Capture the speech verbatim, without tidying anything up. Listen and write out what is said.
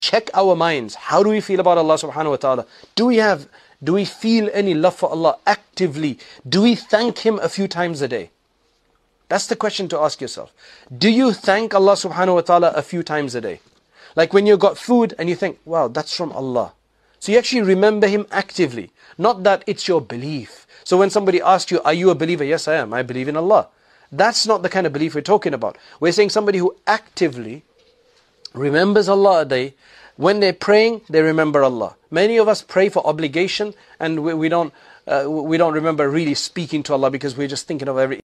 check our minds. How do we feel about Allah subhanahu wa ta'ala? Do we have, do we feel any love for Allah actively? Do we thank Him a few times a day? That's the question to ask yourself. Do you thank Allah subhanahu wa ta'ala a few times a day? Like when you got food and you think, wow, that's from Allah. So you actually remember Him actively. Not that it's your belief. So when somebody asks you, are you a believer? Yes, I am. I believe in Allah. That's not the kind of belief we're talking about. We're saying somebody who actively remembers Allah a day. When they're praying, they remember Allah. Many of us pray for obligation and we, we don't uh, we don't remember really speaking to Allah because we're just thinking of every